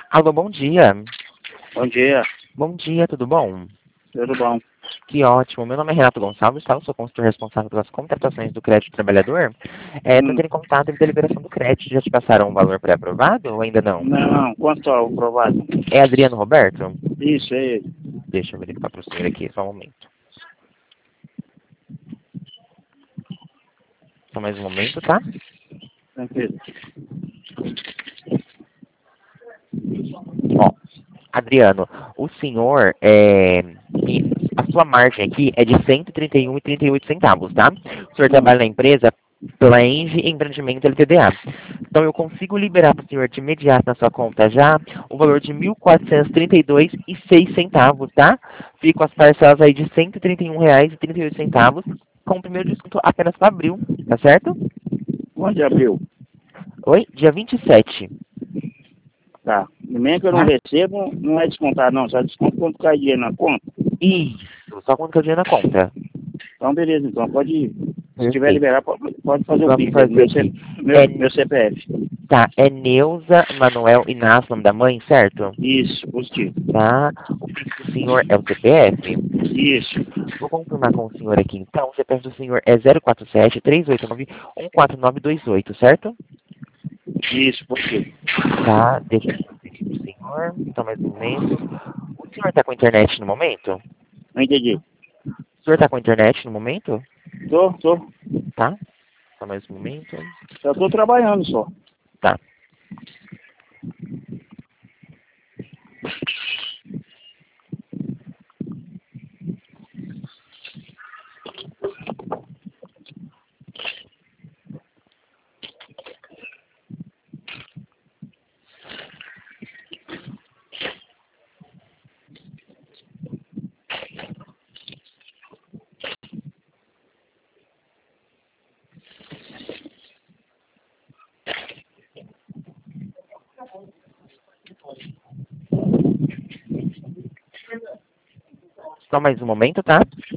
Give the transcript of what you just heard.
Alô, bom dia. Bom dia, Bom dia, tudo bom? tudo bom? Que ótimo. Meu nome é Renato Gonçalves, tá? Eu sou consultor responsável pelas contratações do crédito trabalhador. Tô entrando em contato de liberação do crédito. Já te passaram um valor pré-aprovado ou ainda não? Não, quanto ao provado? É Adriano Roberto? Isso, é ele. Deixa eu verificar para o senhor aqui, só um momento. Só mais um momento, tá? Tranquilo. Ó, Adriano, o senhor, a sua margem aqui é de R$ 131,38, tá? O senhor trabalha na empresa Plaenge Empreendimento LTDA. Então eu consigo liberar para o senhor de imediato na sua conta já o valor de R$ 1.432,06, tá? Ficam as parcelas aí de R$ 131,38, com o primeiro desconto apenas para abril, tá certo? Onde abriu? Oi? Dia 27. Tá. No mesmo que eu não Tá? recebo, não é descontado não, só desconto quando cai dinheiro na conta. Isso, só quando que eu dinheiro na conta. Então beleza, então pode ir. Se tiver Perfeito. liberar, pode fazer o Vamos Pix, fazer aqui. meu CPF. Tá, é Neuza Manuel Inácio, nome da mãe, certo? Isso, positivo. Tá. O Pix do senhor é o CPF? Isso, Vou confirmar com o senhor aqui, então. O CPF do senhor é 047-389-14928, certo? isso, positivo. Tá, deixa eu transferir pro senhor. Só mais um momento. O senhor tá com internet no momento? Não entendi. O senhor tá com internet no momento? Tô. Tá? Só mais um momento. Só tô trabalhando só. Tá. Só mais um momento, tá?